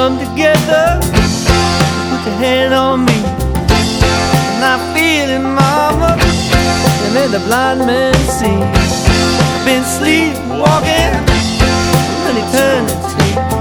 come together. Put your hand on me, and I feel it, mama. And let the blind man see. Been sleepwalking an eternity.